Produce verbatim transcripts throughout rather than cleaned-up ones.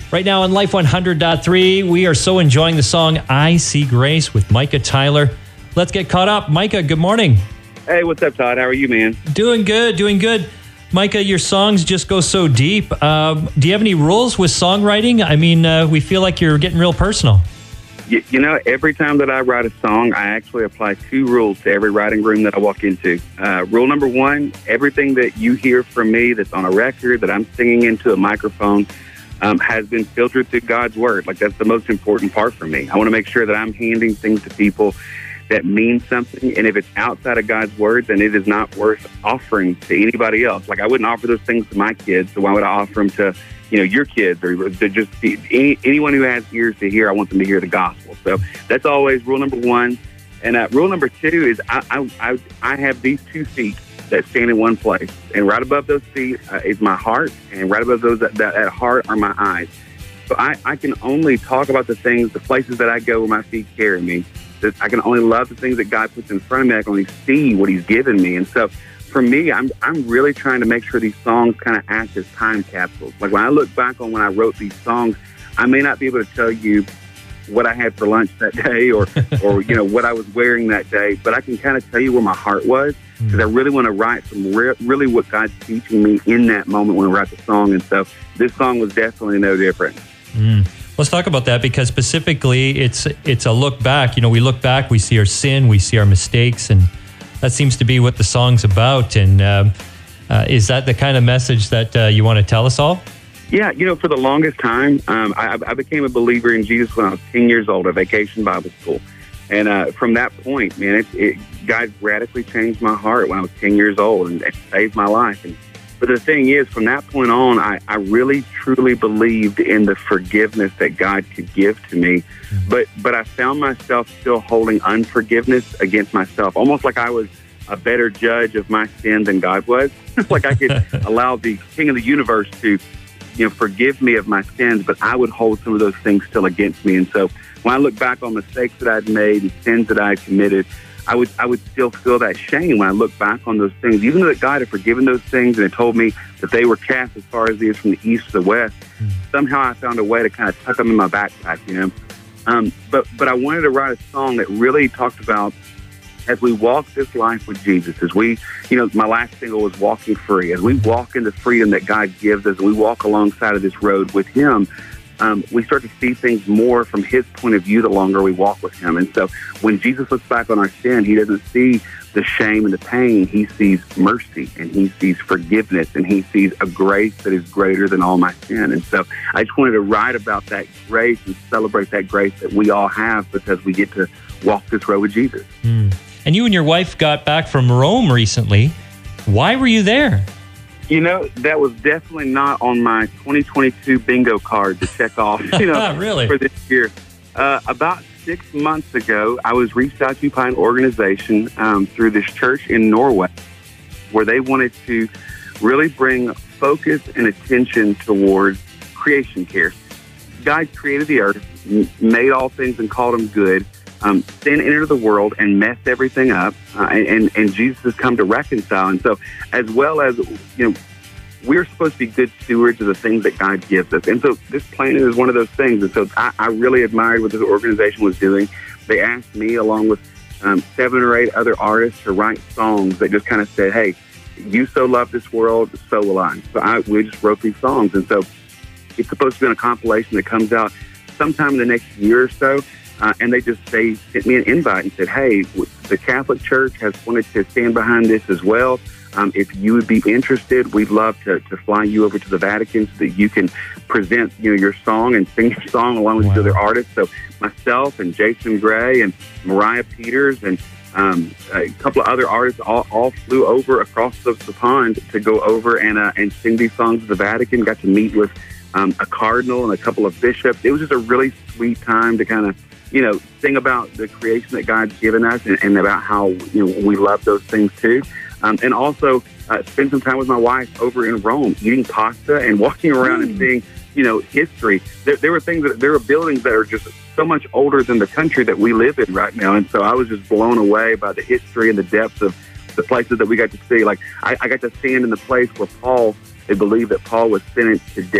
Right now on Life one hundred point three, we are so enjoying the song I See Grace with Micah Tyler. Let's get caught up. Micah, good morning. Hey, what's up, Todd? How are you, man? Doing good, doing good. Micah, your songs just go so deep. Um, do you have any rules with songwriting? I mean, uh, we feel like you're getting real personal. You, you know, every time that I write a song, I actually apply two rules to every writing room that I walk into. Uh, rule number one, everything that you hear from me that's on a record, that I'm singing into a microphone, um, has been filtered through God's Word. Like, that's the most important part for me. I want to make sure that I'm handing things to people that mean something, and if it's outside of God's Word, then it is not worth offering to anybody else. Like, I wouldn't offer those things to my kids, so why would I offer them to, you know, your kids, or to just any, anyone who has ears to hear? I want them to hear the gospel. So that's always rule number one. And uh, rule number two is I, I, I, I have these two feet that stand in one place, and right above those feet uh, is my heart, and right above those that, that, that heart are my eyes. So I, I can only talk about the things, the places that I go where my feet carry me. That I can only love the things that God puts in front of me. I can only see what He's given me. And so for me, I'm I'm really trying to make sure these songs kind of act as time capsules. Like, when I look back on when I wrote these songs, I may not be able to tell you what I had for lunch that day, or, or you know, what I was wearing that day, but I can kind of tell you where my heart was, because I really want to write from re- really what God's teaching me in that moment when I write the song. And so this song was definitely no different. Mm. Let's talk about that, because specifically it's it's a look back. You know, we look back, we see our sin, we see our mistakes, and that seems to be what the song's about. And um, uh, is that the kind of message that uh, you want to tell us all? Yeah, you know, for the longest time, um, I, I became a believer in Jesus when I was ten years old at Vacation Bible School. And uh, from that point, man, it, it, God radically changed my heart when I was ten years old, and it saved my life. And But the thing is, from that point on, I, I really, truly believed in the forgiveness that God could give to me. Mm-hmm. But but I found myself still holding unforgiveness against myself, almost like I was a better judge of my sin than God was. Like, I could allow the King of the universe to, you know, forgive me of my sins, but I would hold some of those things still against me. And so when I look back on mistakes that I'd made and sins that I had committed, I would I would still feel that shame when I look back on those things, even though that God had forgiven those things and had told me that they were cast as far as the is from the east to the west. Mm. Somehow I found a way to kind of tuck them in my backpack, you know. Um, but but I wanted to write a song that really talked about, as we walk this life with Jesus, as we, you know, my last single was Walking Free. As we walk in the freedom that God gives us, and we walk alongside of this road with Him, Um, we start to see things more from His point of view the longer we walk with Him. And so when Jesus looks back on our sin, He doesn't see the shame and the pain. He sees mercy, and He sees forgiveness, and He sees a grace that is greater than all my sin. And so I just wanted to write about that grace and celebrate that grace that we all have, because we get to walk this road with Jesus. Mm. And you and your wife got back from Rome recently. Why were you there? You know, that was definitely not on my twenty twenty-two bingo card to check off, you know, really? for this year. Uh, about six months ago, I was reached out to by an organization um, through this church in Norway, where they wanted to really bring focus and attention towards creation care. God created the earth, made all things and called them good. Um, sin entered the world and messed everything up, uh, and, and, and Jesus has come to reconcile. And so, as well as, you know, we're supposed to be good stewards of the things that God gives us. And so this planet is one of those things. And so I, I really admired what this organization was doing. They asked me, along with um, seven or eight other artists, to write songs that just kind of said, hey, you so love this world, so will I. So I, we just wrote these songs. And so it's supposed to be on a compilation that comes out sometime in the next year or so. Uh, and they just they sent me an invite and said, hey, the Catholic Church has wanted to stand behind this as well. Um, if you would be interested, we'd love to, to fly you over to the Vatican so that you can present, you know, your song and sing your song along with wow. other artists. So myself and Jason Gray and Mariah Peters and um, a couple of other artists all, all flew over across the, the pond to go over and uh, and sing these songs at the Vatican. Got to meet with um, a cardinal and a couple of bishops. It was just a really sweet time to kind of, you know, sing about the creation that God's given us, and, and about how, you know, we love those things too. Um, and also uh, spend some time with my wife over in Rome, eating pasta and walking around mm. and seeing, you know, history. There, there were things that there were buildings that are just so much older than the country that we live in right now. And so I was just blown away by the history and the depth of the places that we got to see. Like I, I got to stand in the place where Paul, they believe that Paul was sentenced to death.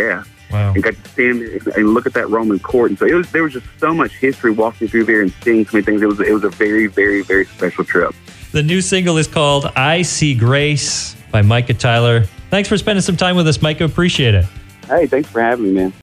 Wow. and got to stand and look at that Roman court. And so it was there was just so much history walking through there and seeing so many things. It was it was a very, very, very special trip. The new single is called I See Grace by Micah Tyler. Thanks for spending some time with us, Micah. Appreciate it. Hey, thanks for having me, man.